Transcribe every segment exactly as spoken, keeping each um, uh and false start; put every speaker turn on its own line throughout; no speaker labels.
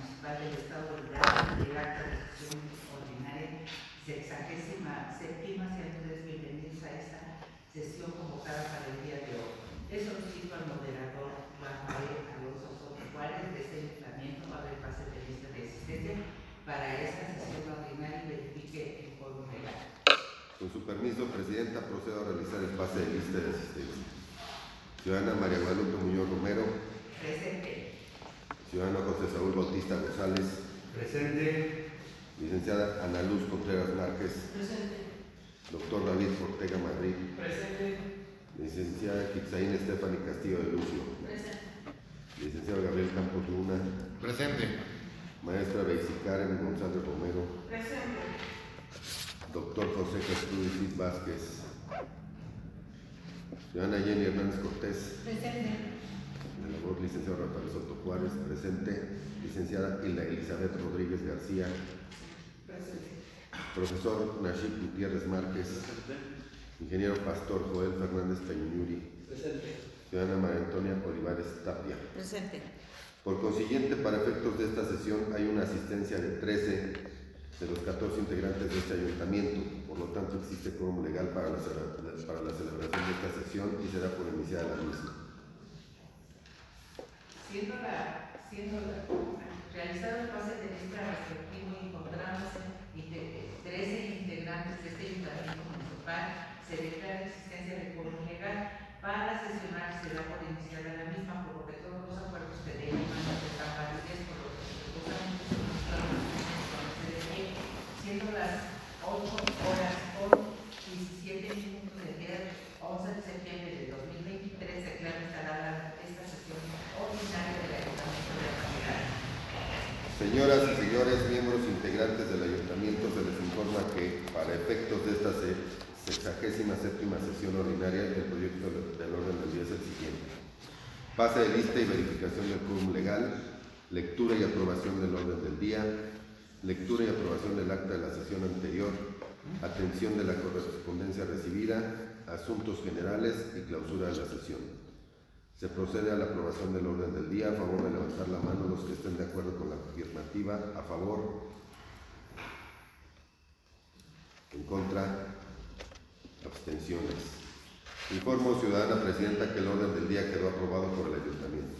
Municipal del Estado de Hidalgo del acta de sesión ordinaria sexagésima séptima. Sean ustedes bienvenidos a esta sesión convocada para el día de hoy. Les solicito al moderador Rafael Alonso Soto Juárez de este ayuntamiento para el pase de lista de asistencia para esta sesión ordinaria y verifique el quórum legal.
Con su permiso, Presidenta, procedo a realizar el pase de lista de asistencia. Ciudadana María Guadalupe Muñoz Romero.
Presente.
Ciudadano José Saúl Bautista González.
Presente.
Licenciada Ana Luz Contreras Márquez.
Presente.
Doctor David Ortega Madrid.
Presente.
Licenciada Kitsaín Estefany Castillo de Lucio.
Presente.
Licenciado Gabriel Campos Luna.
Presente.
Maestra Betsy Karen González Romero.
Presente.
Doctor José Castillo Vázquez. Ciudadana Jenny Hernández Cortés.
Presente.
De la voz, licenciado Rafael Soto Juárez. Presente. Licenciada Hilda Elizabeth Rodríguez García.
Presente.
Profesor Nashid Gutiérrez Márquez. Ingeniero Pastor Joel Fernández Peñuri.
Presente.
Ciudadana María Antonia Olivares Tapia.
Presente.
Por consiguiente, para efectos de esta sesión hay una asistencia de trece de los catorce integrantes de este ayuntamiento. Por lo tanto, existe quórum legal para la, para la celebración de esta sesión y será por iniciada la misma.
Siendo, la, siendo la, realizado el pase de lista respectivo, encontrándose trece integrantes de este ayuntamiento municipal, se declara existencia de quórum legal. Para sesionar será por iniciada la misma, por lo que todos los acuerdos que derivan están válidos, por lo que se proposa siendo las ocho horas con diecisiete minutos del día once de septiembre de dos mil veintitrés, declaro instalada esta sesión ordinaria del Ayuntamiento de Apatzingán.
Señoras y señores miembros integrantes del Ayuntamiento, se les informa que para efectos de esta sexagésima séptima sesión ordinaria, el proyecto del orden del día es el siguiente: pase de lista y verificación del quórum legal, lectura y aprobación del orden del día, lectura y aprobación del acta de la sesión anterior, atención de la correspondencia recibida, asuntos generales y clausura de la sesión. Se procede a la aprobación del orden del día. A favor de levantar la mano los que estén de acuerdo con la afirmativa. A favor. En contra. Abstenciones. Informo, ciudadana presidenta, que el orden del día quedó aprobado por el ayuntamiento.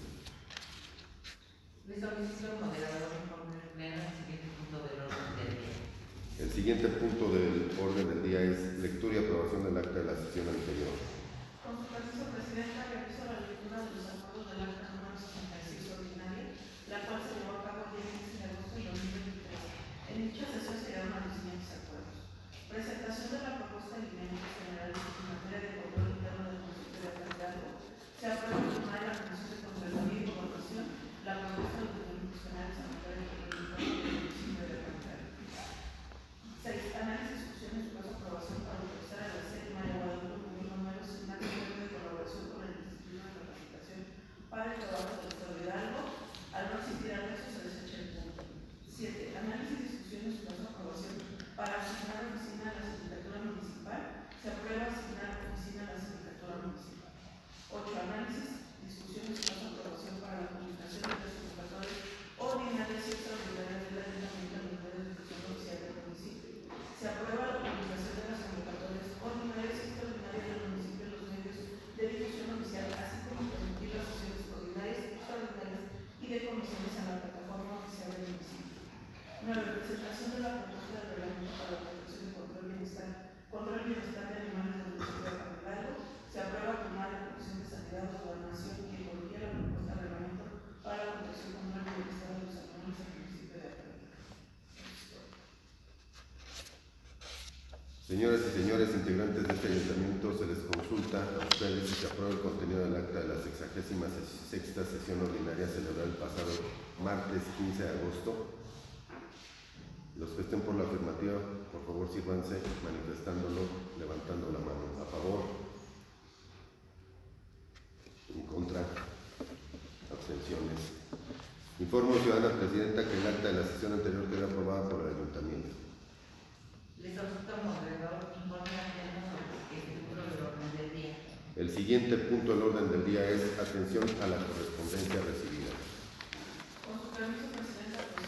Le solicito al moderador informe pleno el siguiente punto del orden del día.
El siguiente punto del orden del día es lectura y aprobación del acta de la sesión anterior.
Con su permiso, Presidenta, realizo la lectura de los acuerdos del acta número sesenta y seis ordinaria, la cual se llevó a cabo el día quince de agosto de dos mil veintitrés. En dicha sesión se llegaron a los siguientes acuerdos: presentación de la propuesta de lineamientos generales en materia de control interno del municipio de Apatzingán. Se aprueba el tema de la Comisión de Contraloría y Evaluación la propuesta de los lineamientos generales en materia de control interno del municipio de Apatzingán. seis. Análisis, discusión y su caso aprobación para autorizar a la sede María Guadalupe Muñoz Romero sin acuerdo de colaboración con el Instituto de Capacitación para el Trabajo del Estado de Hidalgo. Al no existir anexo, se desecha el punto. siete. Análisis, discusión y su caso aprobación para asignar oficina a la Sindicatura Municipal. Se aprueba asignar oficina a la Sindicatura Municipal. ocho. Análisis, discusión y su caso aprobación para la comunicación de las convocatorias ordinarias y extraordinarias del Ayuntamiento en los medios de difusión oficial del municipio. Se aprueba la publicación de las convocatorias ordinarias y extraordinarias del municipio en los medios de difusión oficial, así como permitir las sesiones ordinarias, extraordinarias y de comisiones en la plataforma oficial del municipio. nueve. Presentación de la propuesta de reglamento para la protección y control bienestar, control y bienestar de animales del municipio de Apatzingán. Se aprueba tomar la Comisión de Sanidad, Gobernación y Ecología la propuesta de reglamento para la protección, control y bienestar de los animales del municipio de Apatzingán.
Señoras y señores integrantes de este ayuntamiento, se les consulta a ustedes si se aprueba el contenido del acta de la sexagésima sexta sesión ordinaria celebrada el pasado martes quince de agosto. Los que estén por la afirmativa, por favor, sírvanse manifestándolo, levantando la mano. A favor. En contra. Abstenciones. Informo, ciudadana presidenta, que el acta de la sesión anterior quedó aprobada por el ayuntamiento.
Le solicito al moderador informe pleno sobre el punto del orden del día.
El siguiente punto del orden del día es atención a la correspondencia recibida.
Con su permiso, Presidenta,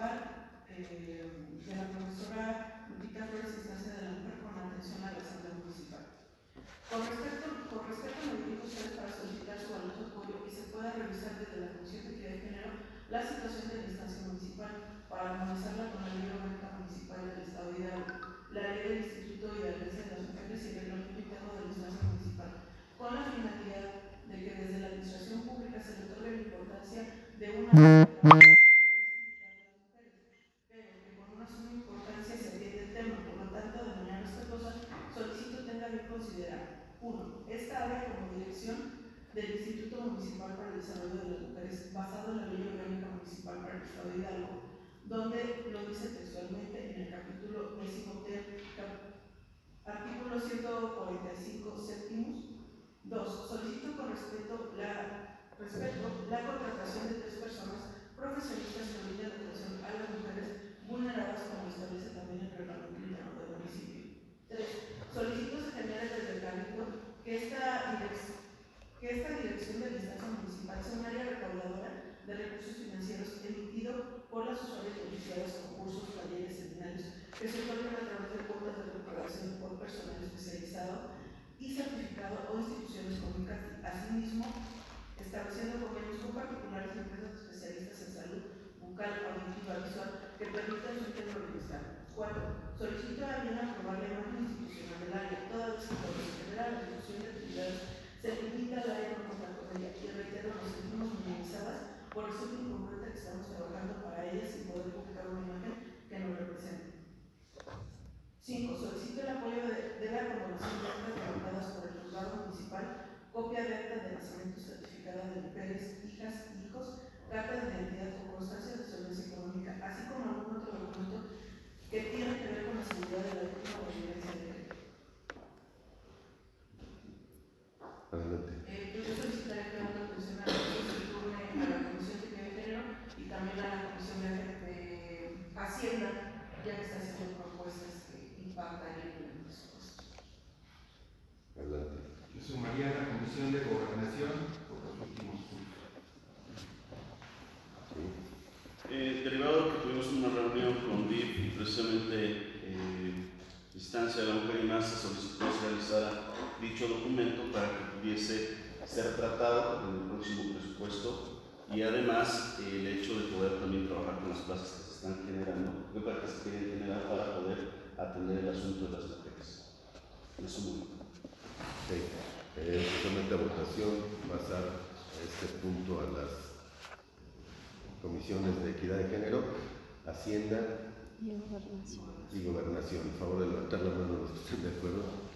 municipal eh, de la profesora Lupita Flores, instancia de la mujer con atención a la Asamblea Municipal. Con respecto, con respecto a me dirijo a ustedes para solicitar su valioso apoyo y se pueda revisar desde la Comisión de Equidad de Género la situación de la instancia municipal para armonizarla con la Ley Orgánica Municipal del Estado de Hidalgo, la Ley del Instituto y la Ley de las Mujeres y el Reglamento Interno de la instancia municipal, con la finalidad de que desde la administración pública se le otorgue la importancia de una en la visibilidad de las mujeres, pero que con una suma importancia se atiende el tema. Por lo tanto, de manera respetuosa, solicito tenga bien considerar: uno. Esta área como dirección del Instituto Municipal para el Desarrollo de las Mujeres, basado en la Ley Orgánica Municipal para el Estado de Hidalgo, donde lo dice textualmente en el capítulo décimo ter, cap, artículo ciento cuarenta y cinco séptimos. Dos. Solicito con respeto la, respeto la contratación de tres personas profesionistas que brinden atención a las mujeres vulneradas, como establece también el reglamento interno del municipio. Tres. Solicito se genere desde el Cabildo que esta dirección que esta dirección de la instancia municipal sea un área recaudadora de recursos financieros emitido por las usuarias beneficiadas con cursos, talleres, seminarios que se otorgan a través de cuotas de preparación por personal especializado y certificado o instituciones públicas. Asimismo, estableciendo convenios con particulares y empresas especialistas en salud bucal, auditiva, visual que permitan su integro bienestar. Cuatro. Solicito a bien aprobar la imagen institucional del área, toda vez que por lo general la ejecución de actividades se limita al área no contar con ella, y reitero, nos sentimos minimizadas por el ser incongruente que estamos trabajando para ellas sin poder publicar una imagen que nos represente. Cinco. Solicito el apoyo de, de la condonación de actas levantadas por el juzgado municipal, copia de acta de nacimiento certificada de mujeres, hijas y hijos, carta de identidad o constancia de solvencia económica, así como algún otro documento que tiene que ver con la seguridad de la víctima o violencia de género.
Adelante.
Eh, yo solicitaría que una comisión de se turne a la Comisión de Equidad de Género y también a la Comisión de, de Hacienda, ya que está haciendo propuestas que impactarían en el presupuesto.
Adelante.
Yo sumaría a la Comisión de Gobernación por los últimos puntos.
Sí.
Eh, derivado que tuvimos una reunión con D I F y precisamente eh, instancia de la mujer y más se solicitó se realizara dicho documento para que pudiese ser tratado en el próximo presupuesto y además eh, el hecho de poder también trabajar con las plazas que se están generando, para que se quieren generar para poder atender el asunto de las mujeres. En su momento.
Sí. Eh, justamente a votación, pasar este punto a las comisiones de equidad de género, Hacienda
y Gobernación.
Y Gobernación. Por favor, de levantar la mano los que estén de acuerdo.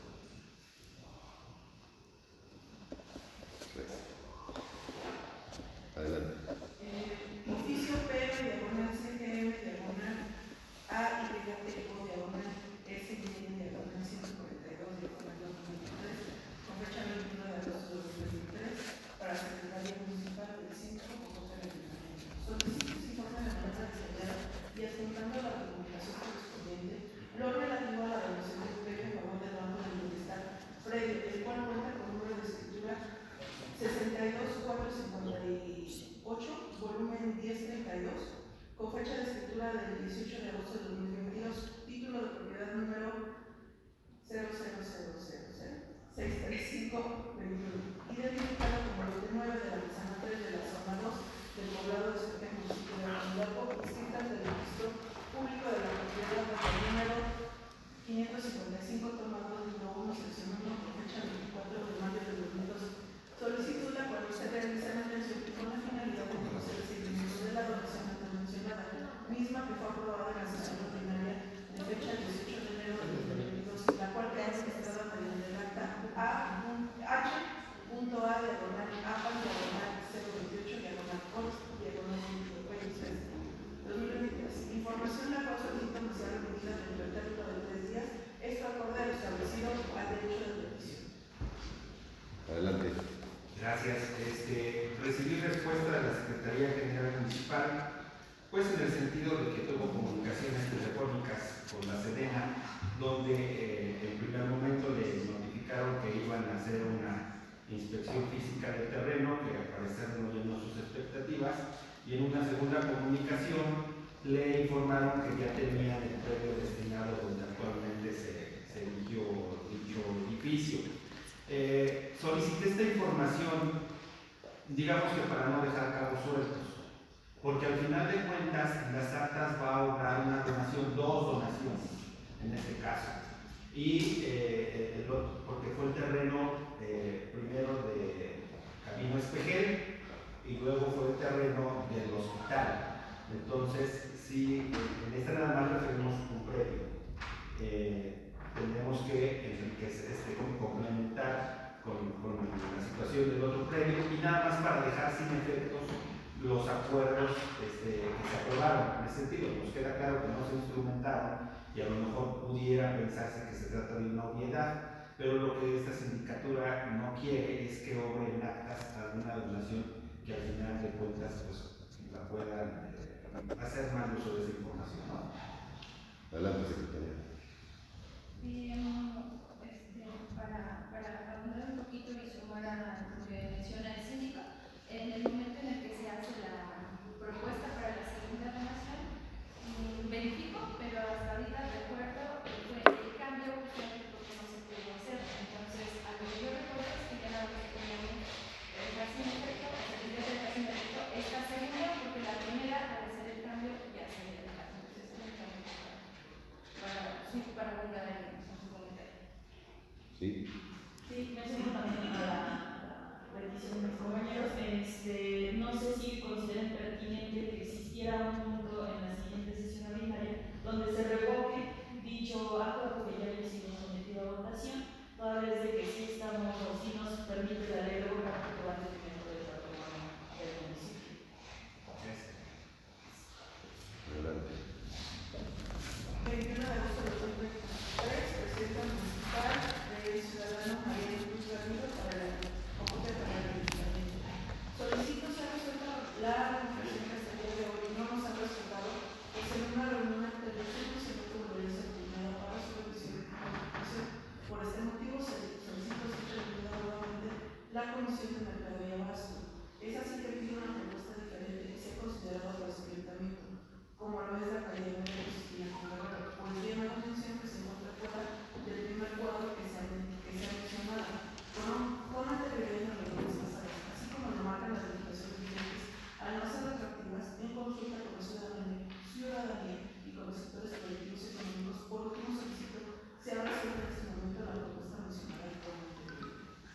Adelante.
Eh, oficio P, diagonal C G M, diagonal A, Y, T, O, diagonal S, Y, diagonal ciento cuarenta y dos, diagonal dos mil veintitrés, con fecha veintiuno de agosto de dos mil veintitrés, para la Secretaría Municipal del Centro o Costa del Ayuntamiento. Solicito se informe de manera detallada y adjuntando la documentación correspondiente lo relativo a la donación de P en favor del Banco del Bienestar previo, el cual cuenta con número de escritura sesenta y dos cuatrocientos cincuenta y ocho, volumen diez treinta y dos, con fecha de escritura del dieciocho de agosto de dos mil veintidós, título de propiedad número cero cero cero cero cero seis tres cinco veintiuno, identificado como lote nueve de la manzana tres de la zona dos del poblado de Cerca, municipio de Hidalgo, inscrita ante el registro público de la propiedad bajo el número quinientos cincuenta y cinco, tomado del número uno, sección uno, con fecha veinticuatro de mayo de dos mil doce. Solicitud la cual se realiza en atención con la finalidad de conocer el seguimiento de la donación antes mencionada, misma que fue aprobada en la sesión ordinaria de fecha dieciocho de enero de dos mil veintidós, la cual queda registrada mediante el acta A H punto A diagonal A diagonal cero veintiocho diagonal ocho diagonal veintitrés dos mil veintitrés. Información la cual solicita no sea remitida dentro del término de tres días, esto acorde a lo establecido al derecho de petición.
Adelante.
Gracias. Este, recibí respuesta de la Secretaría General Municipal, pues en el sentido de que tuvo comunicaciones telefónicas con la Sedena, donde eh, en primer momento les notificaron que iban a hacer una inspección física del terreno, que al parecer no llenó sus expectativas, y en una segunda comunicación le informaron que ya tenían el predio destinado donde actualmente se, se erigió dicho edificio. Eh, solicité esta información, digamos que para no dejar cabos sueltos, porque al final de cuentas en las actas va a obrar una donación, dos donaciones en este caso, y eh, el otro, porque fue el terreno eh, primero de Camino Espejel y luego fue el terreno del hospital. Entonces, sí, en esta nada más referimos un predio. Eh, tenemos que enriquecer, este, complementar con, con la situación del otro predio y nada más para dejar sin efectos los acuerdos este, que se aprobaron. En ese sentido, nos queda claro que no se instrumentaron y a lo mejor pudiera pensarse que se trata de una obviedad, pero lo que esta sindicatura no quiere es que obre en actas alguna donación que al final de cuentas pues, la puedan eh, hacer mal uso de esa información, ¿no?
Adelante, secretaria.
Bien, este, para, para abundar un poquito y sumar a lo que menciona el síndico, en el momento en el que se hace la propuesta para la segunda donación, mmm, verifico, pero hasta ahorita recuerdo que fue el cambio justamente porque no se pudo hacer. Entonces, a lo que yo recuerdo es que ya la teníamos dejar sin efecto, o sea, que ya se dejar sin efecto esta segunda, porque la primera, al hacer el cambio, ya se había dejado. Entonces, es un cambio para, sí, para abundar en su comentario.
Sí.
Sí, me sumo también a la, la petición de mis compañeros. Este, no sé si consideren pertinente que existiera un punto en la siguiente sesión ordinaria donde se revoque dicho acuerdo que ya haya sido sometido a votación, toda vez de que sí estamos o sí nos permite la ley de revocar que va en detrimento del patrimonio del municipio.
Adelante.
veintiuno de agosto de dos mil veintitrés, presidenta municipal del ciudadano María Cruz Garrido para la conjunta para el ayuntamiento. Solicito sea resuelta la notificación que hasta el día de hoy no nos ha resultado, pues en una reunión anterior se nos envió Lorenzo Primera para su revisión y comunicación. Por este motivo se solicito ser terminada nuevamente la comisión de mercado y abasto. Es así que pido una propuesta diferente que sea considerada por el ayuntamiento, como lo es la calidad de los pues bien la atención que se encuentra fuera del primer cuadro que se ha, que se ha mencionado, con, con anterioridad en las reuniones pasadas, así como lo marcan las limitaciones vigentes, al no ser atractivas en consulta con la ciudadanía, ciudadanía y con los sectores colectivos y económicos, por lo que no solicito se abra en este momento la propuesta mencionada por anterior.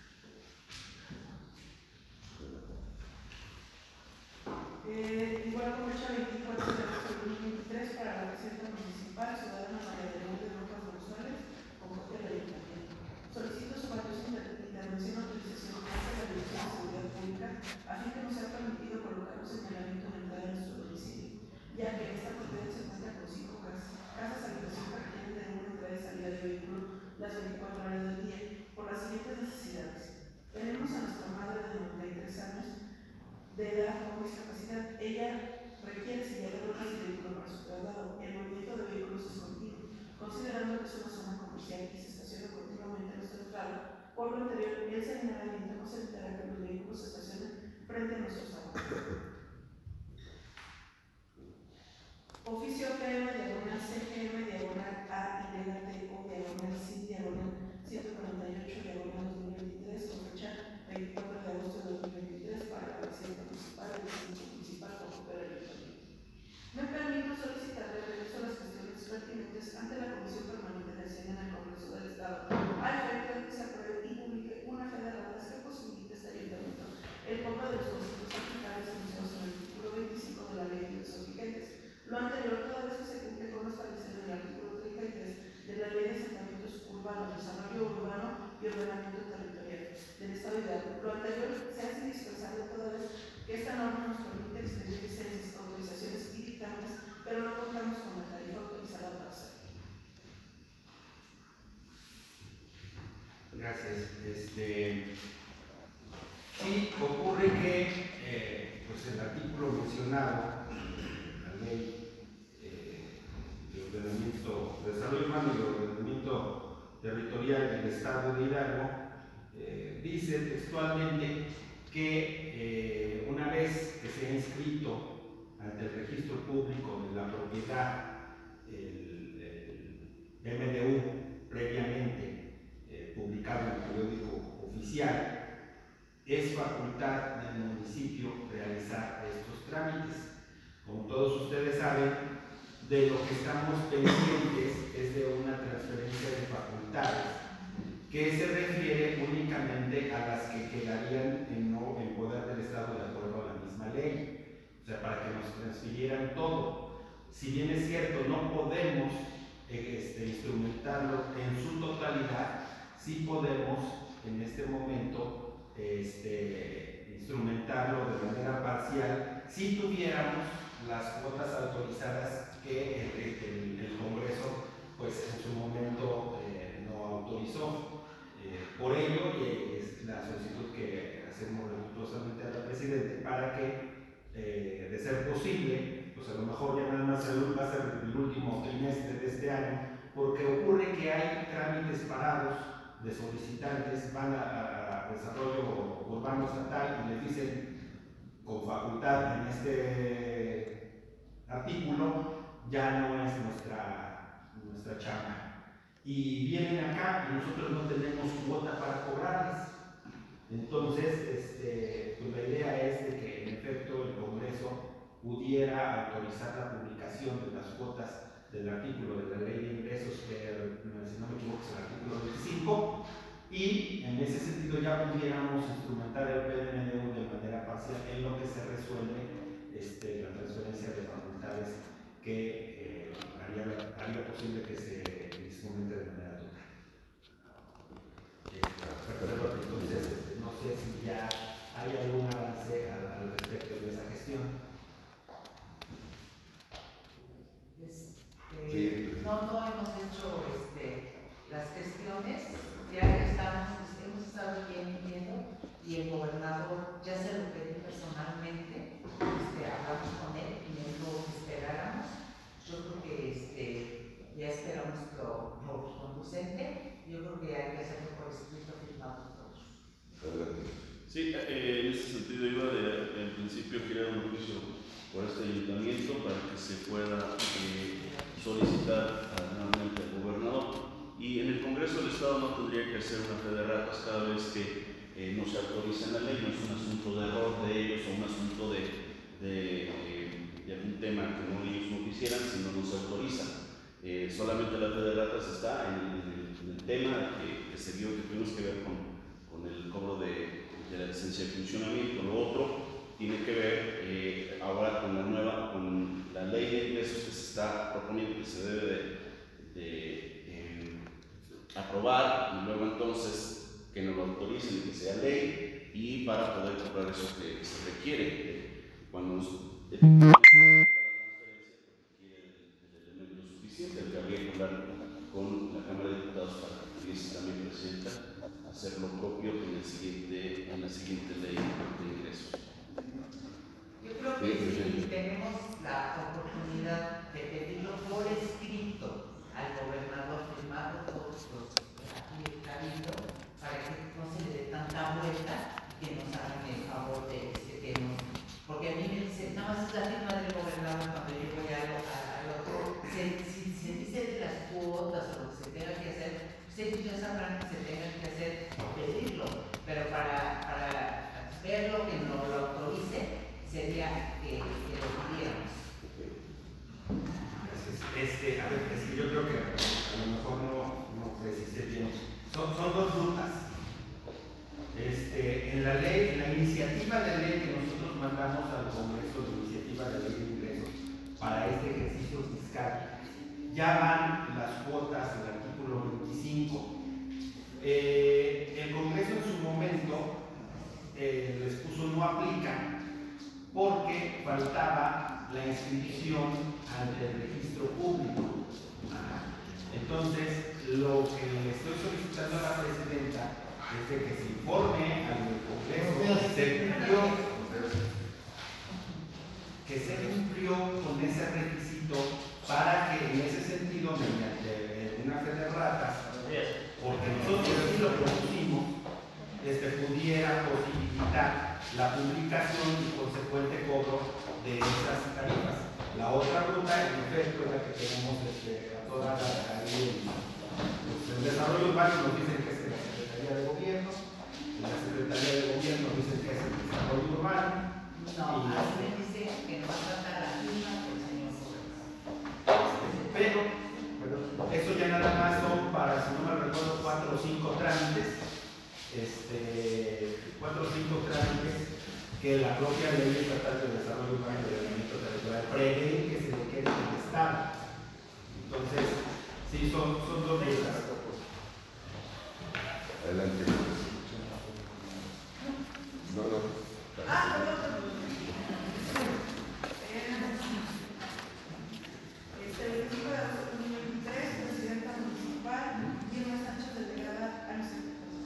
Eh, igual con fecha veinticuatro de agosto de dos mil veintitrés para la presidenta municipal, ciudadana María de Lourdes Rojas González, con copia del ayuntamiento. Solicito su valiosa intervención o autorización ante la Dirección de Seguridad Pública a fin que nos sea permitido colocar un señalamiento en la entrada de nuestro domicilio, ya que en esta propiedad se cuenta con cinco casas, casas habitación que requieren de una entrada y salida de vehículo las veinticuatro horas del día, por las siguientes necesidades. Tenemos a nuestra madre de noventa y tres años de edad con discapacidad. Ella requiere silla de ruedas y vehículo para su traslado. El movimiento de vehículos es continuo, considerando que es una zona comercial y se estaciona continuamente en nuestra entrada. Por lo anterior, el señalamiento nos evitará que los vehículos se estacionen frente a nuestros autos. Oficio P M diagonal C G M diagonal A y T o diagonal C diagonal ciento cuarenta y ocho diagonal dos mil veintitrés con fecha veinticuatro de agosto de dos mil veintitrés para la presidenta municipal del Distrito Municipal con copia del ayuntamiento. Me permito solicitar el regreso a las cuestiones pertinentes ante la Comisión Permanente de Hacienda en el Congreso del Estado, al efecto de que se apruebe y publique una fe de ratas que posibilite este ayuntamiento el cobro de los costos aplicales anunciados en el artículo veinticinco de la Ley de Ingresos Vigentes. Lo anterior, toda vez que se cumple con lo establecido en el artículo treinta y tres de la Ley de Asentamientos Urbanos, Desarrollo Urbano y Ordenamiento Territorial del Estado de Hidalgo. Lo anterior se hace indispensable toda vez que esta norma nos permite expedir licencias, autorizaciones y dictámenes, pero no contamos con la tarifa autorizada para hacerlo.
Gracias. Este, sí, ocurre que eh, pues el artículo mencionado, la ley de ordenamiento, de desarrollo urbano y de ordenamiento territorial del Estado de Hidalgo, eh, dice textualmente que eh, una vez que se ha inscrito ante el registro público de la propiedad, el, el M D U previamente eh, publicado en el periódico oficial, es facultad del municipio realizar estos trámites. Como todos ustedes saben, de lo que estamos pendientes es de una transferencia de facultades que se refiere únicamente a las que quedarían en, no, en poder del Estado de acuerdo a la misma ley, o sea, para que nos transfirieran todo. Si bien es cierto, no podemos este, instrumentarlo en su totalidad, sí podemos en este momento este, instrumentarlo de manera parcial si tuviéramos las cuotas autorizadas que el, el, el Congreso pues en su momento eh, no autorizó. Eh, por ello, eh, es la solicitud que hacemos respetuosamente a la Presidenta para que, eh, de ser posible, pues a lo mejor ya nada más el, va a ser el último trimestre de este año, porque ocurre que hay trámites parados de solicitantes, van a, a, a desarrollo urbano estatal y les dicen con facultad en este artículo, ya no es nuestra, nuestra chamba. Y vienen acá y nosotros no tenemos cuota para cobrarles. Entonces, este, pues la idea es de que en efecto el Congreso pudiera autorizar la publicación de las cuotas del artículo de la Ley de Ingresos, que si no me equivoco es el artículo veinticinco, y en ese sentido ya pudiéramos instrumentar el P M D U de manera parcial en lo que se resuelve este, la transferencia de facultades que eh, haría, haría posible que se instrumente de manera total. Entonces, no sé si ya hay algún avance al, al respecto de esa gestión.
Este, sí. No, no hemos hecho este, las gestiones, ya estamos, hemos estado bien viendo y el gobernador ya se lo pedí personalmente, este, hablamos con él y me dijo que esperáramos. Yo creo que este, ya esperamos lo, lo conducente, yo creo que hay que hacerlo por escrito firmado todos.
Sí, eh, en ese sentido iba de, en principio girar un juicio por este ayuntamiento para que se pueda eh, solicitar nuevamente al gobernador. Y en el Congreso del Estado no tendría que hacer una fe de ratas cada vez que eh, no se autoriza en la ley, no es un asunto de error de ellos o un asunto de, de, eh, de algún tema que no, ellos no quisieran, sino no se autoriza. Eh, solamente la fe de ratas está en, en, el, en el tema que, que se dio, que tuvimos que ver con, con el cobro de, de la licencia de funcionamiento. Lo otro tiene que ver eh, ahora con la nueva, con la ley de ingresos que se está proponiendo, que se debe de, de eh, aprobar y luego entonces que nos lo autoricen y que sea ley, y para poder cobrar eso que, que se requiere. Eh, cuando nos efectivamente la transferencia requiere el, el elemento suficiente, el que habría que hablar con la Cámara de Diputados para que pudiese también presidenta hacer lo propio en, el siguiente, en la siguiente ley de ingresos.
Yo creo que si tenemos la oportunidad de pedirlo por escrito al gobernador firmado todos los aquí está viendo, para que no se le dé tanta vuelta y que nos hagan el favor de este, que nos, porque a mí me dice, nada más es la firma del gobernador cuando yo voy a lo, a, a lo otro, se, si se dice de las cuotas o lo que se tenga que hacer, ustedes ya sabrán que se tengan que hacer o pedirlo, pero para, para verlo que nos lo autorice, sería que, que lo pidiéramos.
Este, a ver, es que yo creo que a lo mejor no, no precisé bien. Son, son dos rutas. Este, en la ley, en la iniciativa de ley que nosotros mandamos al Congreso, la iniciativa de ley de ingresos para este ejercicio fiscal, ya van las cuotas del artículo veinticinco. Eh, el Congreso en su momento eh, les puso no aplica porque faltaba la inscripción ante el registro público. Entonces, lo que le estoy solicitando a la Presidenta es de que se informe al Congreso que se cumplió, que se cumplió con ese requisito para que en ese sentido, mediante una fe de ratas, porque nosotros sí lo propusimos, este, pudiera posibilitar la publicación y consecuente cobro de esas tarifas. La otra ruta, en efecto, es la que tenemos este, a toda la, ahí, pues, el desarrollo urbano nos dicen que es en la Secretaría de Gobierno, en la Secretaría de Gobierno nos dicen que es el desarrollo urbano.
No, así me dice que no va a tratar la misma que el señor Gómez.
Pero, pero eso ya nada más son para, si no me recuerdo, cuatro o cinco trámites, este, cuatro o cinco trámites que la propia Ley Estatal de Desarrollo Urbano y Ordenamiento Territorial prevé que se le quede en el Estado. Entonces, sí, son, son dos rutas.
Adelante. No, no.
Ah, perdón, perdón. Este, el veinticinco de agosto de dos mil veintitrés, presidenta municipal, Irma Sánchez, delegada a los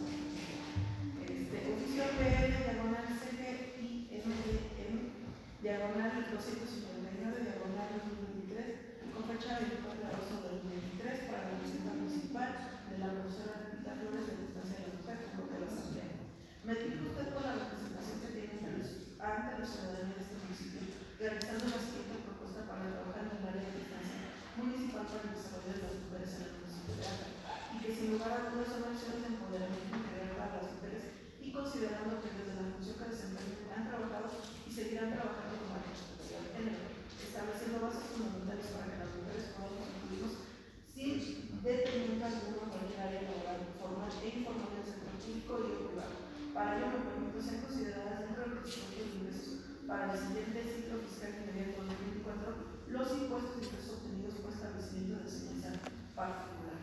Este, oficio P L, diagonal C G I M D M, diagonal doscientos cincuenta y nueve, diagonal dos mil veintitrés, con fecha veinticuatro de agosto de dos mil veintitrés, para la presidenta municipal de la profesora Rita Flores de Distancia de la Mujer, como de la Asamblea. Me dirijo usted con la representación que tiene ante los, ante los ciudadanos de este municipio, realizando la siguiente propuesta para trabajar en el área de distancia municipal para el desarrollo de las mujeres en el municipio de Acre, y que sin lugar a dudas son acciones de empoderamiento integral para las mujeres, y considerando que desde la función que desempeñan han trabajado y seguirán trabajando con la perspectiva de género, estableciendo bases fundamentales para que las mujeres podamos incluirnos sin detenimiento alguno en cualquier área laboral, formal e informal del sector público y o privado. Para ello me permito ser consideradas dentro del presupuesto de ingresos para el siguiente ciclo fiscal inmediato dos mil veinticuatro los impuestos y ingresos obtenidos por establecimiento de enseñanza particular.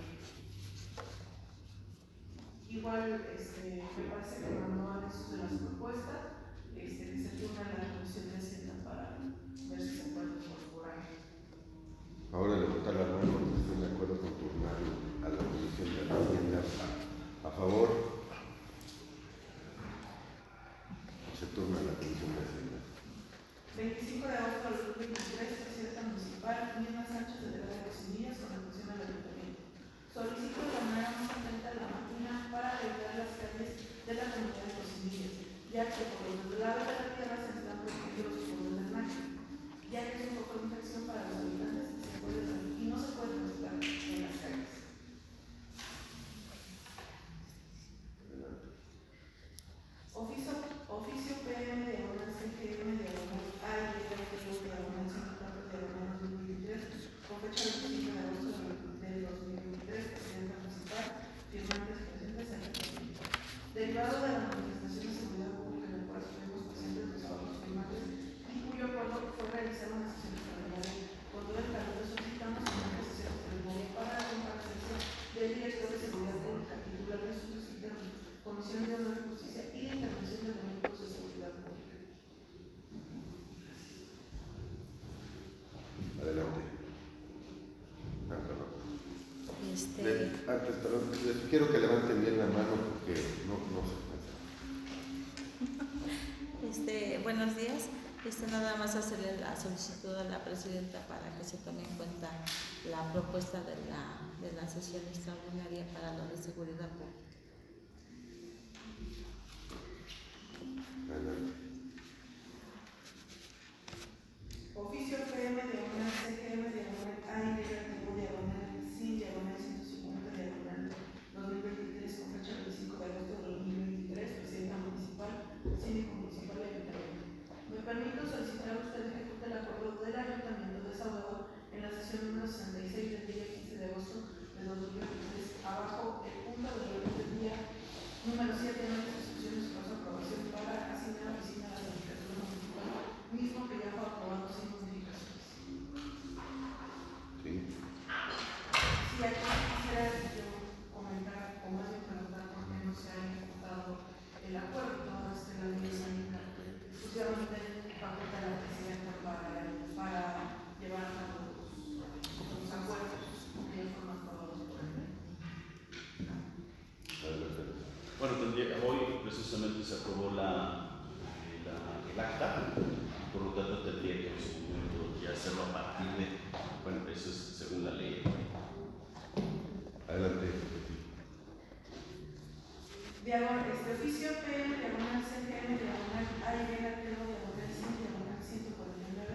Igual, este, me parece que mandó anexos de las propuestas, este, que se turna en la Comisión de Hacienda para ver si se puede incorporar.
Ahora levantar la mano porque estoy de acuerdo con turnar a la Comisión de Hacienda a, a favor. Se turna a la Comisión de Hacienda.
veinticinco de agosto de dos mil veintitrés, presidenta municipal, Irma Sánchez, delegada de Cosimillas, con atención al ayuntamiento. Solicito de manera más atenta la máquina para arreglar las calles de la comunidad de Cosimillas, ya que por los deslaves de la tierra se están protegiendo los fondos del drenaje, ya que es un foco de infección para los habitantes y, se puede, y no se puede transitar en las calles. Oficio, oficio P M diagonal C G M diagonal A Y diagonal ciento cuatro diagonal dos mil veintitrés, con fecha veinticinco de agosto del dos mil veintitrés, presidenta municipal, firmantes presentes en el documento. Derivado de la manifestación de seguridad pública en el cual estuvimos presentes los abogados firmantes y cuyo acuerdo fue realizar una sesión extraordinaria con todo el calor, solicitamos una sesión extraordinaria para la comparecencia del director de seguridad pública, titular de asuntos internos, Comisión de Honor y Justicia y de Intervención de Delitos de Seguridad Pública.
Adelante. Ah, perdón.
Este,
Le- antes, perdón, les quiero que levanten bien la mano porque no, no se puede.
Este, buenos días. Este, nada más hacerle la solicitud a la presidenta para que se tome en cuenta la propuesta de la, de la sesión extraordinaria para lo de seguridad pública.
Adelante.
Oficio P M diagonal C G M diagonal A Y diagonal C I diagonal ciento cincuenta diagonal dos mil veintitrés, con fecha veinticinco de agosto de dos mil veintitrés, presidenta municipal, síndico municipal y ayuntamiento. Me permito solicitar a usted que ejecute el acuerdo del ayuntamiento de Salvador en la sesión número sesenta y seis del día quince de agosto de dos mil veintitrés, abajo el punto del orden del día número siete, no de instrucciones para su aprobación para asignar a oficina de la Administración Municipal, mismo que ya fue aprobado sin modificaciones.
Sí.
Si aquí quisiera yo comentar, o más bien preguntar por qué no se ha ejecutado el acuerdo, toda esta la ley sanitaria, exclusivamente faculta a la presidenta para, para llevar a cabo los, los acuerdos que ya fueron aprobados por el pleno.
Adelante.
Bueno, tendría, hoy precisamente se aprobó la, eh, la, el acta, por lo tanto tendría que en su momento ya hacerlo a partir de, bueno, eso es según la ley.
Adelante.
Diagonal, este oficio P M diagonal C G M diagonal A Y diagonal C diagonal ciento cuarenta y nueve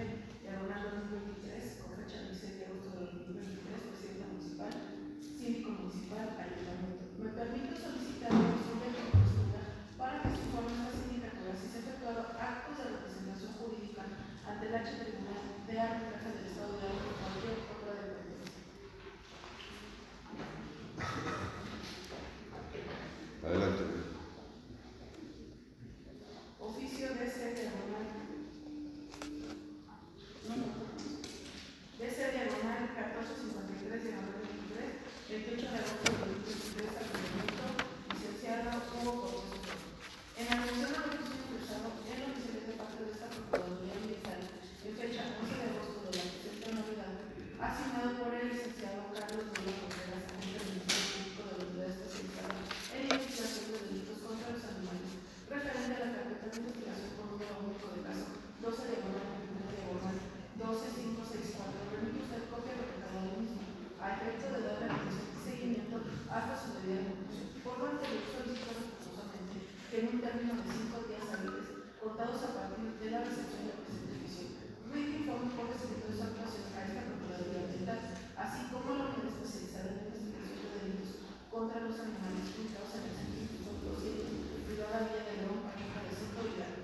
veintiocho de agosto de dos mil veintitrés al Parlamento, licenciado Hugo Cortés. En la mención a lo que se expresado en la oficialidad de parte de esta Procuraduría Ambiental, en fecha once de agosto de la presente novedad, asignado por el licenciado Carlos Vela Contreras, agente del Ministerio Público de la Unidad Especializada en Investigación de Delitos contra los Animales, referente a la carpeta de investigación por número único de caso doce diagonal diagonal doce cinco seis cuatro, remite usted copia recordada del mismo, a efecto de dar la atención y seguimiento hasta su debida conclusión. Por lo anterior, solicito respetuosamente que en un término de cinco días hábiles, contados a partir de la recepción del presente juicio, rinde informe por escrito de su actuación a esta Procuraduría Ambiental, así como la unidad especializada en investigación de delitos contra los animales implicados en el científico privada Villa de León, Pachuca de Cinco y Hidalgo.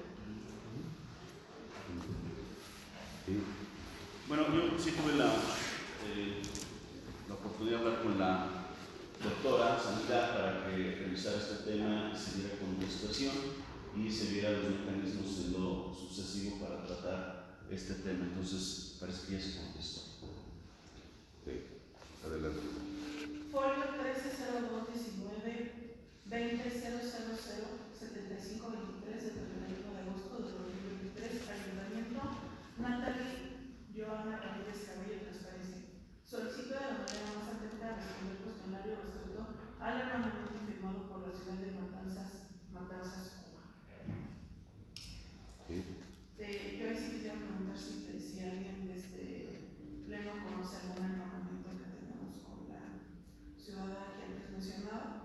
Bueno, yo sí tuve la, eh, la oportunidad de hablar con la doctora Sanidad para que revisara este tema y se diera con investigación y se viera los mecanismos en lo sucesivo para tratar este tema. Entonces, parece que ya se contestó.
Sí, adelante.
Folio trece cero dos diecinueve veinte cero cero cero setenta y cinco veintitrés del treinta y uno de agosto de dos mil veintitrés, Ayuntamiento Natalie Joana Ramírez Cabello, Transparencia. Solicito de la manera más atenta a responder el cuestionario respecto al armamento firmado por la ciudad de Matanzas, Matanzas, Cuba.
Sí.
Eh, yo sí quisiera preguntar si, si alguien de este pleno conoce algún armamento que tenemos con la ciudad que antes mencionaba.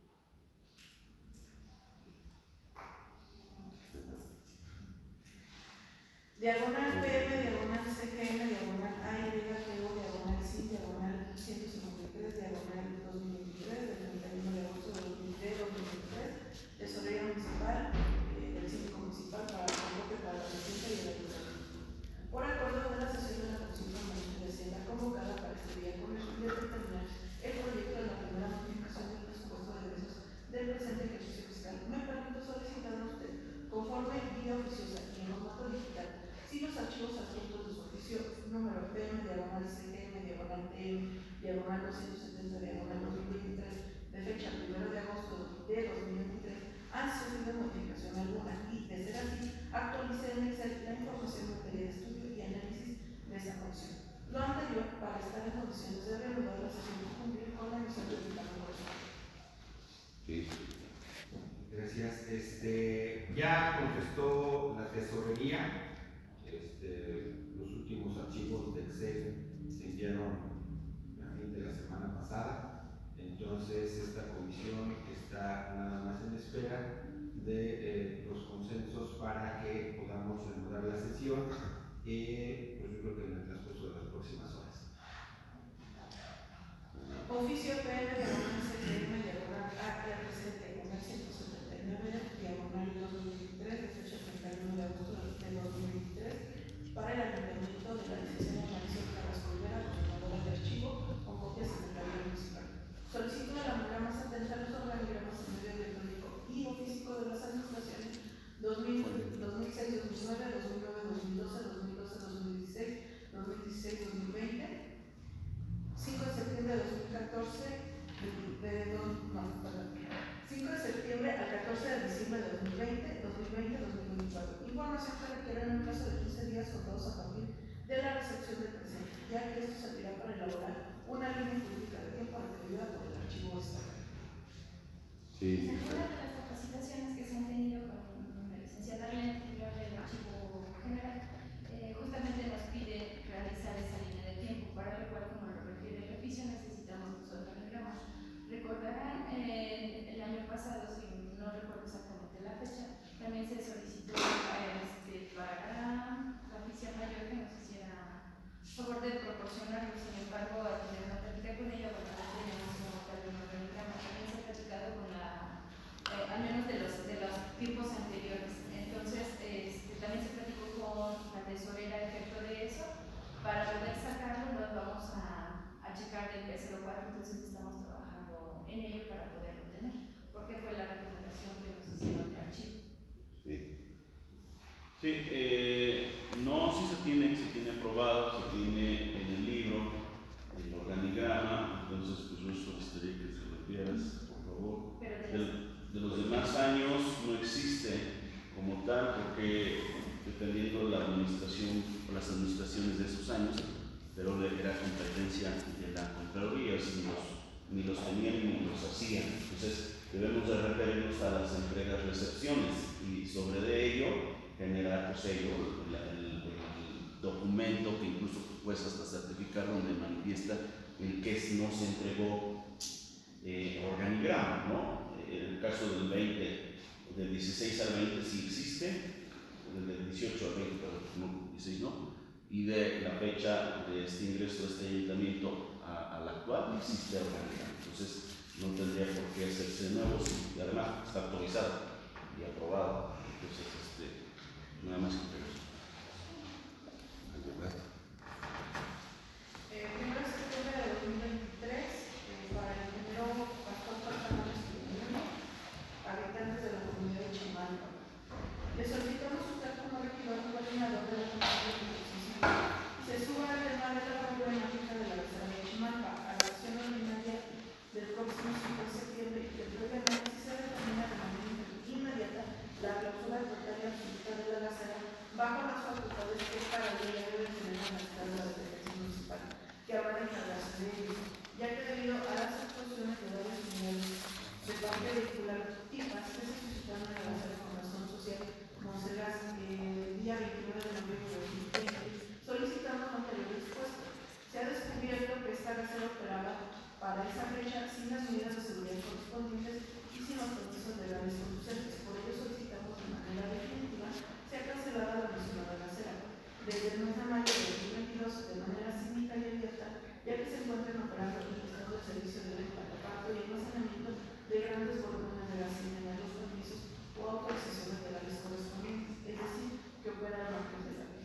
Diagonal P M, diagonal C G M, diagonal A Y G O, diagonal C I, diagonal ciento cincuenta y tres, diagonal dos mil veintitrés, del treinta y uno de agosto de dos mil veintitrés, tesorería municipal, eh, del síndico municipal para el copia para la presidenta y el ayuntamiento. Por acuerdo de la sesión de la Comisión Permanente de Hacienda convocada para este día con el fin de determinar el proyecto de la primera modificación del presupuesto de egresos del presente ejercicio fiscal, me permito solicitar a usted, conforme vía oficiosa y en formato digital, si los archivos adjuntos de su oficio número P M, diagonal C G M, diagonal T M, diagonal doscientos setenta, diagonal dos mil veintitrés, de fecha primero de agosto de dos mil veintitrés, han sufrido modificación alguna y, de ser así, actualice en Excel la información en materia de estudio y análisis de esa función. Lo anterior para estar en condiciones de reanudar la sesión y cumplir con la emisión del dictamen correspondiente.
Sí.
Gracias. Este, ya contestó la tesorería. Este, los últimos archivos de Excel se enviaron a fin de la semana pasada. Entonces, esta comisión está nada más en espera de eh, los consensos para que podamos reanudar la sesión. Eh, pues yo creo que en el transcurso de las próximas horas.
Oficio P M, diagonal C G M, diagonal A R C T, ciento setenta y nueve, diagonal dos mil veintitrés, de fecha treinta y uno de agosto de dos mil veintitrés, para el ayuntamiento de la licenciada Marisol Carrasco Olvera, gobernadora de archivo, con copia secretaria municipal. Solicito de la manera más atenta los organigramas en medio electrónico y o físico de las administraciones dos mil seis, dos mil nueve, dos mil nueve, dos mil doce, dos mil doce, dos mil dieciséis, dos mil dieciséis, dos mil veinte, cinco de septiembre de dos mil catorce, de, de, de, no, perdón, cinco de septiembre al catorce de diciembre de dos mil veinte, dos mil veinte, dos mil veinticuatro. Información que requiere en un plazo de quince días contados a partir de la recepción del presente, ya que esto servirá para elaborar una línea pública de tiempo requerida por el archivo estatal.
Sí, sí.
Algunas de las capacitaciones que se han tenido con la licenciada Arlene, titular del archivo general, eh, justamente nos pide realizar esa línea de tiempo, para lo cual, como lo requiere el oficio, necesitamos los organigramas. Recordarán, eh, el año pasado, si no recuerdo exactamente la fecha, también se solicitó este, para la oficial mayor que nos hiciera favor de proporcionarlo. Sin embargo, al tener una plática con ella, bueno, no tenemos como tal un organigrama. También se ha platicado con la, eh, al menos de los, de los tiempos anteriores. Entonces, este, también se platicó con la tesorera a efecto de eso. Para poder sacarlo, nos vamos a, a checar el P cero cuatro, entonces estamos trabajando en ello para poderlo tener, porque fue la recomendación que nos hicieron de archivo.
Sí.
Sí, eh, no, sí se tiene, se tiene aprobado, se tiene en el libro, el organigrama, entonces pues yo solicito competencia de la Contraloría, si los, ni los tenían ni los hacían. Entonces debemos de referirnos a las entregas-recepciones y sobre de ello generar pues ello el, el, el documento que incluso puedes hasta certificar donde manifiesta el que no se entregó eh, organigrama, ¿no? En el caso del veinte, del dieciséis al veinte sí existe, del dieciocho al veinte, pero no, dieciséis no, y de la fecha de este ingreso de este ayuntamiento a, al actual existe organigrama. Entonces no tendría por qué hacerse de nuevo y además está actualizado y aprobado. Entonces, este, nada más que eso.
¿Alguien más?
Eh, primero de septiembre de dos mil veintitrés, eh, para el ingeniero Pastor Pantalones Trujillo, habitantes de la comunidad de Chimalpa. Le solicitamos usted como regidor coordinador de la Comisión de Protección Civil se suba al tema de la problemática de la reserva de Chimalpa a la acción ordinaria del próximo cinco de septiembre y que previamente si se determina de manera inmediata la clausura total y absoluta de la reserva bajo las facultades que para ella debe tener la Secretaría de Defensa Municipal que habrá de encargarse de ello, ya que debido a las actuaciones de varios niveles de parte vehicular tipas que se suscitaron en la reserva de Fundación Social Monserrat el día veintinueve de noviembre de dos mil veinte, solicitando lo anterior dispuesto. Se ha descubierto que esta reserva operaba para esa fecha sin las medidas de seguridad correspondientes y sin los permisos legales conducentes. Por ello solicitamos de manera definitiva sea cancelada la mencionada reserva desde el mes de mayo de dos mil veintidós de manera cívica y abierta, ya que se encuentran operando y prestando el servicio de venta, reparto y almacenamiento de grandes volúmenes de gas sin los permisos o autorizaciones legales correspondientes, es decir, que operan a margen de la ley.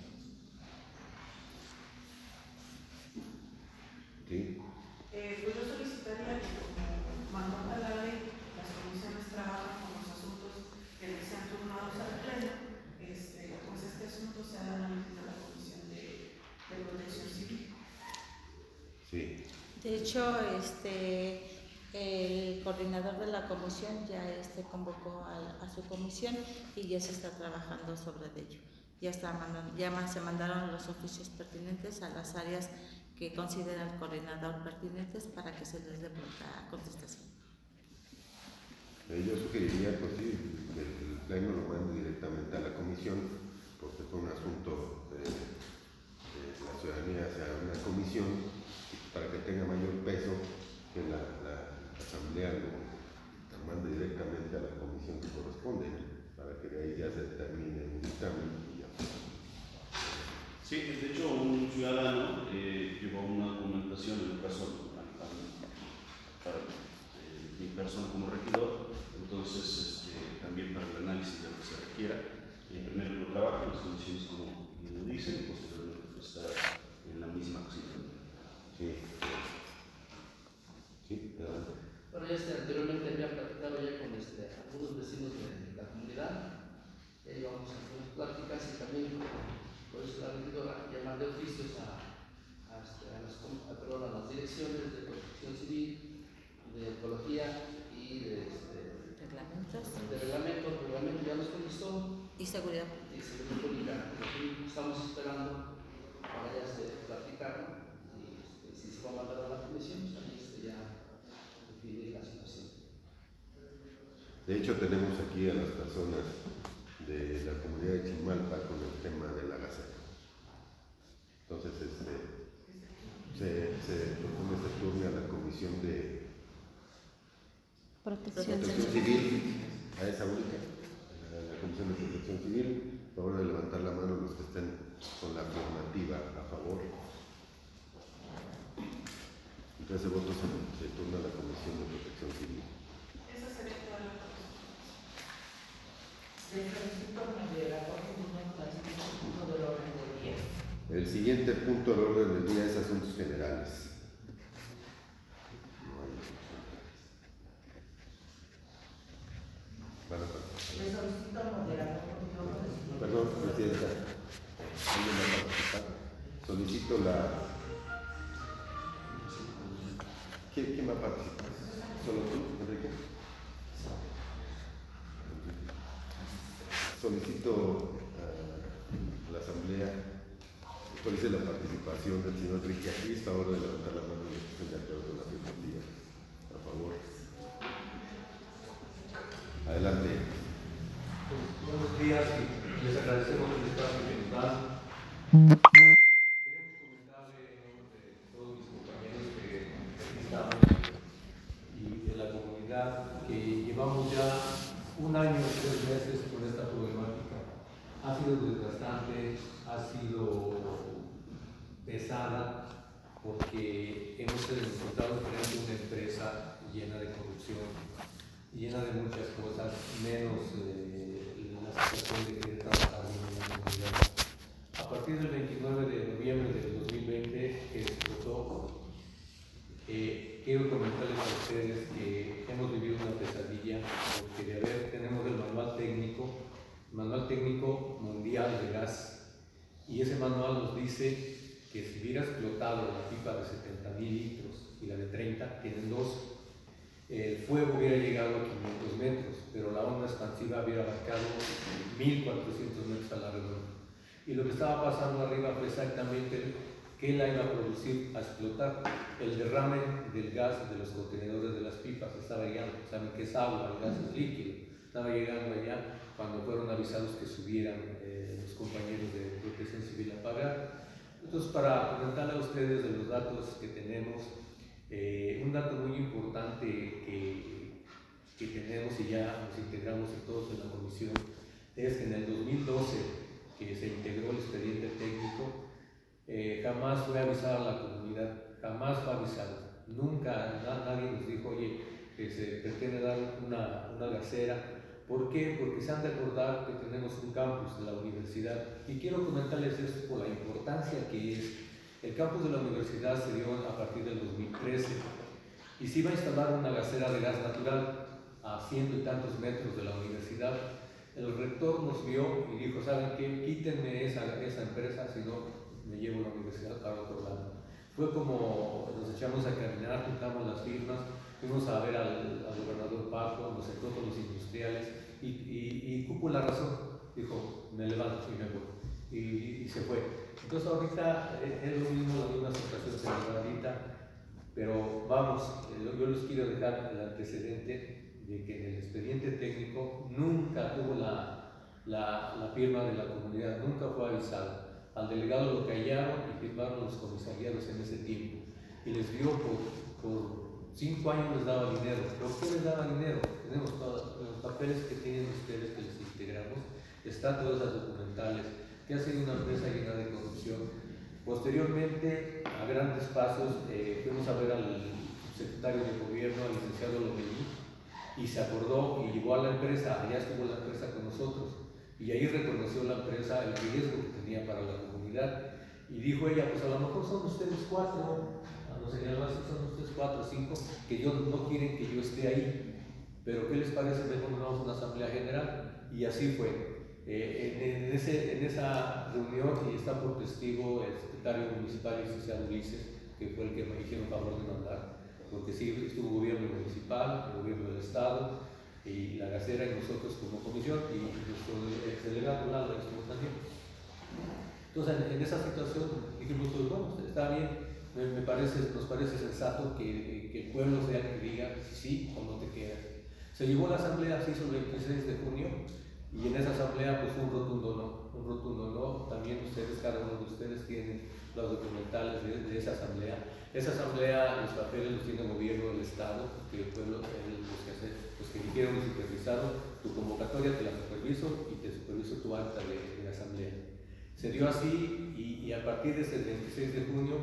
Sí.
Eh, pues yo solicitaría que como mandó a la ley, las comisiones trabajan con los asuntos que les sean turnados al pleno, este, pues este asunto se ha analizado en la Comisión de, de Protección Civil.
Sí.
De hecho, este, el coordinador de la comisión ya este, convocó a, a su comisión y ya se está trabajando sobre ello. Ya, está mandando, ya se mandaron los oficios pertinentes a las áreas que considera el coordinador pertinentes para que se les dé pronta contestación.
Eh, yo sugeriría, pues sí, que el pleno lo mande directamente a la comisión, porque fue un asunto de, de la ciudadanía hacia una comisión, para que tenga mayor peso que la, la asamblea lo, lo mande directamente a la comisión que corresponde, para que de ahí ya se determine un dictamen y ya.
Sí, de hecho un ciudadano eh, llevó una documentación en el caso para eh, mi persona como regidor, entonces este, también para el análisis de lo que se requiera, eh, primero lo trabaja en las condiciones como lo dicen y posteriormente pues, está en la misma cosita.
Sí. Sí, adelante.
Bueno, ya este, anteriormente había platicado ya con este, algunos vecinos de la comunidad, ya llevamos algunas pláticas y también por eso la regidora llamar de oficios a, a, a, las, a, perdón, a las direcciones de protección civil, de ecología y de, este,
reglamentos,
de reglamentos, reglamento ya los contestó
y seguridad
y seguridad pública. Aquí estamos esperando para ya se platicar y este, si se va a mandar a la comisión, pues ahí este, ya define la situación.
De hecho, tenemos aquí a las personas de la comunidad de Chimalpa con el tema de la gaceta. Entonces, este, se, se propone se turne a la comisión de
Protección,
protección civil, a esa única, a la comisión de protección civil. Por favor de levantar la mano los que estén con la afirmativa a favor. Entonces, votos se, se turna a la comisión de protección civil.
Esa sería toda la cosa.
Se solicitó moderar por uno con el siguiente punto del orden del día.
El siguiente punto del orden del día es asuntos generales. Van a pasar.
Le solicito moderar por uno con el siguiente
Perdón,
punto del orden.
Presidenta. ¿Alguien va a participar? Solicito la... ¿Quién, quién va a participar? ¿Solo tú, Enrique? Solicito a la Asamblea Autorice la participación del señor Enrique aquí. Está hora de levantar la mano y estén de acuerdo con la afirmativa. A favor. Adelante.
Pues, buenos días y les agradecemos el espacio que nos dan. Queremos comentarle en nombre de todos mis compañeros que aquí estamos y de la comunidad que llevamos ya un año y tres meses con esta problemática. Ha sido desgastante, ha sido pesada, porque hemos encontrado frente a una empresa llena de corrupción, llena de muchas cosas, menos eh, la situación de querer trabajar en la comunidad. A partir del veintinueve de noviembre del dos mil veinte, que explotó, eh, quiero comentarles a ustedes que hemos vivido una pesadilla, porque de haber, tenemos el manual técnico, manual técnico mundial de gas, y ese manual nos dice que si hubiera explotado la pipa de setenta mil litros y la de treinta, tienen dos, el fuego hubiera llegado a quinientos metros, pero la onda expansiva hubiera abarcado mil cuatrocientos metros a la redonda. Y lo que estaba pasando arriba fue exactamente que la iba a producir, a explotar. El derrame del gas de los contenedores de las pipas estaba llegando. Saben que es agua, el gas es líquido. Estaba llegando allá cuando fueron avisados que subieran eh, los compañeros de Protección Civil a pagar. Entonces, para comentarle a ustedes de los datos que tenemos, eh, un dato muy importante que, que tenemos y ya nos integramos todos en la comisión, es que en el dos mil doce, que se integró el expediente técnico, eh, jamás fue avisada a la comunidad, jamás fue avisado. Nunca na, nadie nos dijo, oye, que se pretende dar una, una gasera. ¿Por qué? Porque se han de acordar que tenemos un campus de la universidad, y quiero comentarles esto por la importancia que es. El campus de la universidad se dio a partir del dos mil trece y se iba a instalar una gasera de gas natural a ciento y tantos metros de la universidad. El rector nos vio y dijo, ¿saben qué? Quítenme esa, esa empresa, si no me llevo la universidad para otro lado. Fue como nos echamos a caminar, juntamos las firmas, fuimos a ver al, al gobernador Paco, nos sentó con los industriales y, y, y cupo la razón. Dijo, me levanto y me voy. Y, y se fue. Entonces ahorita es lo mismo, la misma situación que la ahorita, pero vamos, yo les quiero dejar el antecedente de que en el expediente técnico nunca tuvo la, la, la firma de la comunidad, nunca fue avisado. Al delegado lo callaron y firmaron los comisariados en ese tiempo, y les dio por, por cinco años, les daba dinero. ¿Pero qué les daba dinero? Tenemos todos los papeles que tienen ustedes, que les integramos, están todas las documentales, que ha sido una empresa llena de corrupción. Posteriormente, a grandes pasos, eh, fuimos a ver al secretario de gobierno, al licenciado Lomelí, y se acordó y llevó a la empresa, allá estuvo la empresa con nosotros, y ahí reconoció la empresa el riesgo que tenía para la comunidad, y dijo ella, pues a lo mejor son ustedes cuatro, no sé, son ustedes cuatro o cinco, que yo, no quieren que yo esté ahí, pero ¿qué les parece? Mejor nos vamos a una asamblea general, y así fue. Eh, en, en, ese, en esa reunión, y está por testigo el secretario municipal, el licenciado Ulises, que fue el que me hicieron favor de mandar, porque sí estuvo gobierno municipal, el gobierno del estado, y la gasera, y nosotros como comisión, y nuestro delegado Lalo estuvo también. Entonces, en, en esa situación dijimos, pues bueno, está bien, me, me parece, nos parece sensato que, que el pueblo sea el que diga si sí o no te quedas. Se llevó la asamblea, se hizo el veintiséis de junio, y en esa asamblea pues un rotundo no, un rotundo no. También ustedes, cada uno de ustedes tienen los documentales de, de esa asamblea. Esa asamblea, los papeles los tiene el gobierno del estado, que el pueblo, eh, los, que hace, los que dijeron y supervisaron tu convocatoria, te la superviso y te superviso tu acta de, de la asamblea. Se dio así, y, y a partir de ese veintiséis de junio,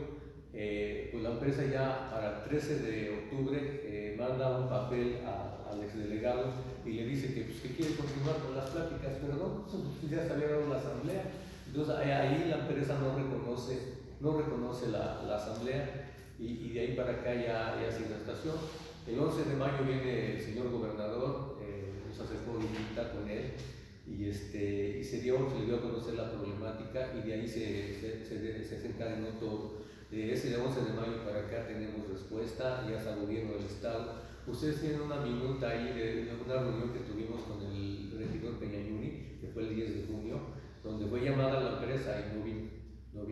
eh, pues la empresa ya para el trece de octubre eh, manda un papel a, al exdelegado y le dice que, pues, que quiere continuar con las pláticas, pero no, pues ya se había dado la asamblea. Entonces ahí la empresa no reconoce, no reconoce la, la asamblea, y, y de ahí para acá ya, ya sin estación. El once de mayo viene el señor gobernador, eh, nos acercó visita con él, y, este, y se, dio, se le dio a conocer la problemática, y de ahí se, se, se, se desencadenó todo. De ese once de mayo para acá tenemos respuesta, ya está el gobierno del estado. Ustedes tienen una minuta ahí de, de una reunión que tuvimos con el regidor Peñayuni, que fue el diez de junio, donde fue llamada a la empresa y no vino, no vino.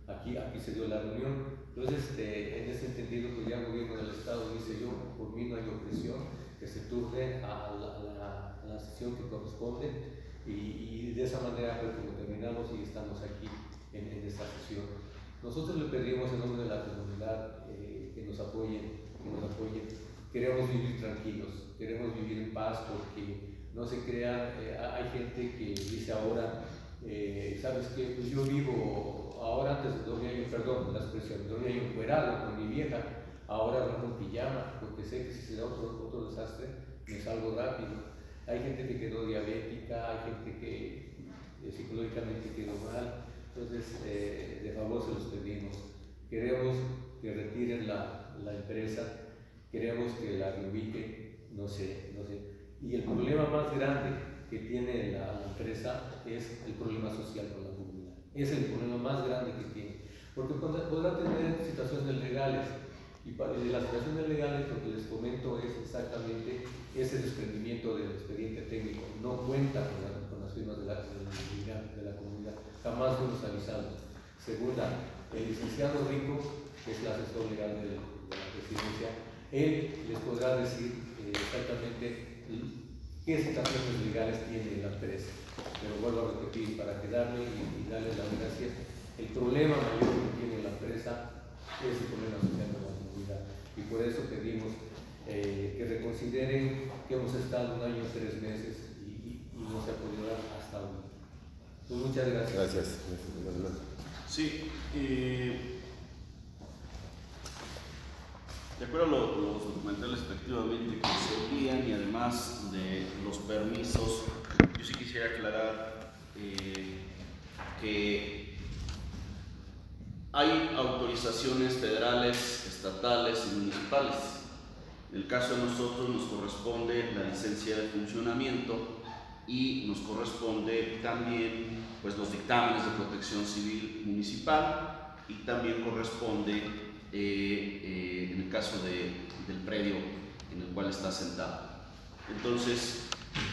aquí, aquí se dio la reunión. Entonces, este, en ese entendido, pues ya el gobierno del Estado dice yo, por mí no hay objeción, que se turne a la, a la, a la sesión que corresponde y, y de esa manera pues como terminamos y estamos aquí en, en esta sesión. Nosotros le pedimos en nombre de la comunidad eh, que nos apoyen, que nos apoyen. Queremos vivir tranquilos, queremos vivir en paz porque no se crean, eh, hay gente que dice ahora, eh, ¿sabes qué? Pues yo vivo, ahora antes dormía yo, perdón, la expresión, dormía yo encuerado con mi vieja, ahora duermo en pijama porque sé que si se da otro, otro desastre me salgo rápido. Hay gente que quedó diabética, hay gente que eh, psicológicamente quedó mal, entonces eh, de favor se los pedimos. Queremos que retiren la, la empresa, queremos que la reubiquen, no sé, no sé. Y el problema más grande que tiene la, la empresa es el problema social con la comunidad. Es el problema más grande que tiene. Porque podrá tener situaciones legales, y para de las situaciones legales lo que les comento es exactamente ese desprendimiento del expediente técnico. No cuenta con, la, con las firmas de la, de, la, de la comunidad, jamás fuimos avisados. Segunda, el licenciado Rico, que es el asesor legal de, de la presidencia, él les podrá decir eh, exactamente qué situaciones legales tiene la empresa. Pero vuelvo a repetir, para quedarme y, y darles las gracias, el problema mayor que tiene la empresa es el problema social de la comunidad. Y por eso pedimos eh, que reconsideren que hemos estado un año y tres meses y, y, y no se ha podido dar hasta ahora. Pues muchas gracias.
Gracias. Gracias.
Sí, eh, de acuerdo a lo, los documentales efectivamente que se envían y además de los permisos, yo sí quisiera aclarar eh, que hay autorizaciones federales, estatales y municipales. En el caso de nosotros nos corresponde la licencia de funcionamiento y nos corresponde también pues, los dictámenes de protección civil municipal y también corresponde eh, eh, en el caso de, del predio en el cual está sentado. Entonces,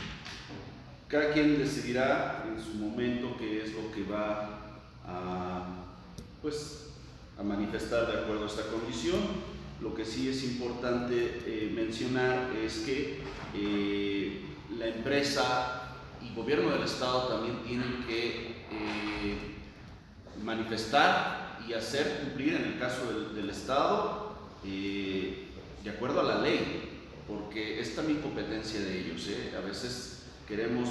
cada quien decidirá en su momento qué es lo que va a, pues, a manifestar de acuerdo a esta condición. Lo que sí es importante eh, mencionar es que eh, la empresa y gobierno del Estado también tienen que eh, manifestar y hacer cumplir en el caso del, del Estado eh, de acuerdo a la ley, porque es también competencia de ellos. ¿eh? A veces queremos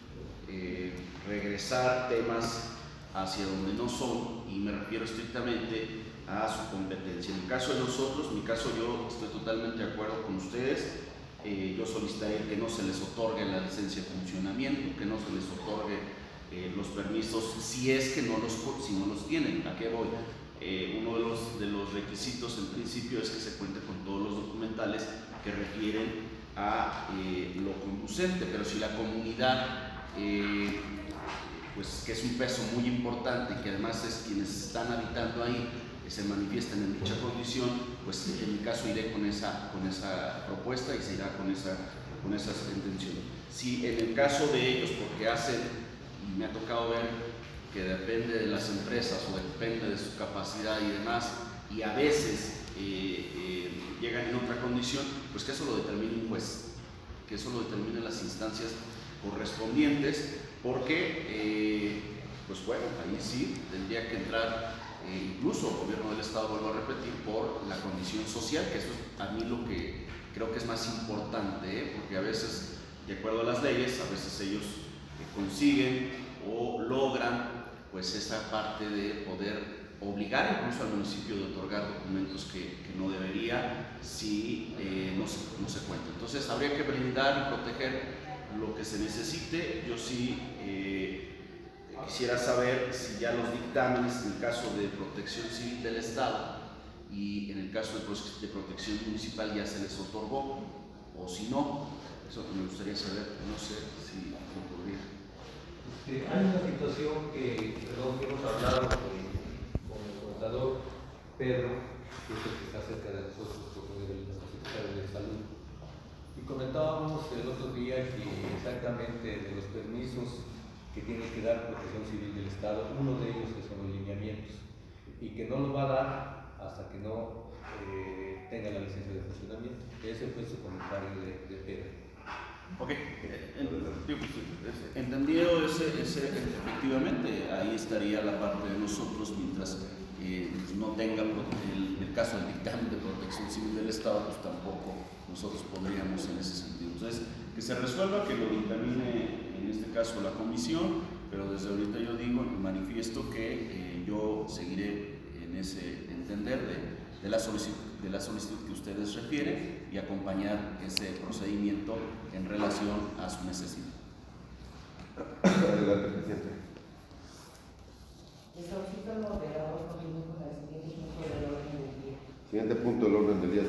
eh, regresar temas hacia donde no son y me refiero estrictamente a su competencia. En el caso de nosotros, en mi caso yo estoy totalmente de acuerdo con ustedes. Eh, yo solicitaría que no se les otorgue la licencia de funcionamiento, que no se les otorgue eh, los permisos si es que no los, si no los tienen. ¿A qué voy? Eh, uno de los, de los requisitos en principio es que se cuente con todos los documentales que refieren a eh, lo conducente, pero si la comunidad, eh, pues que es un peso muy importante y que además es quienes están habitando ahí, que se manifiesten en dicha condición, pues en mi caso iré con esa, con esa propuesta y se irá con esa, con esa intención. Si en el caso de ellos, porque hacen, y me ha tocado ver que depende de las empresas o depende de su capacidad y demás, y a veces eh, eh, llegan en otra condición, pues que eso lo determine un juez, que eso lo determinen las instancias correspondientes, porque, eh, pues bueno, ahí sí tendría que entrar Eh, incluso el gobierno del Estado, vuelvo a repetir, por la condición social, que eso es a mí lo que creo que es más importante, ¿eh? porque a veces, de acuerdo a las leyes, a veces ellos eh, consiguen o logran pues esa parte de poder obligar incluso al municipio de otorgar documentos que, que no debería si eh, no, se, no se cuenta. Entonces habría que brindar y proteger lo que se necesite. Yo sí eh, quisiera saber si ya los dictámenes en el caso de protección civil del Estado y en el caso de protección municipal ya se les otorgó o si no, eso me gustaría saber, no sé si lo podría.
Este, hay una situación que, perdón, que hemos hablado con, con el contador Pedro, que es el que está cerca de nosotros, como el secretario de Salud, y comentábamos el otro día que exactamente de los permisos que tiene que dar Protección Civil del Estado, uno de ellos que son los lineamientos. y que no lo va a dar hasta que no eh, tenga la licencia de funcionamiento. Ese fue su comentario de, de Pedro.
Ok, eh, en- entendido ese, ese, efectivamente, ahí estaría la parte de nosotros mientras eh, no tenga pro- el, el caso del dictamen de protección civil del Estado, pues tampoco nosotros podríamos en ese sentido. Entonces, que se resuelva, que lo dictamine en este caso la comisión, pero desde ahorita yo digo, manifiesto que eh, yo seguiré en ese entender de, de, la solicitud, de la solicitud que ustedes refieren y acompañar ese procedimiento en relación a su necesidad.
Adelante, presidente.
Le solicito al moderador continúe con el siguiente punto del orden del día.
Siguiente punto del orden del día,